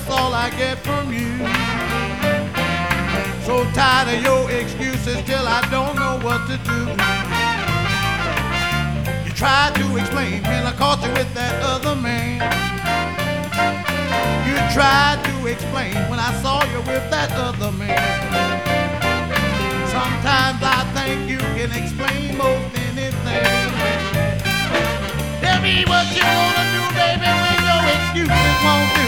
that's all I get from you. So tired of your excuses till I don't know what to do. You tried to explain when I caught you with that other man. You tried to explain when I saw you with that other man. Sometimes I think you can explain most anything. Tell me what you wanna do, baby, when your excuses won't do.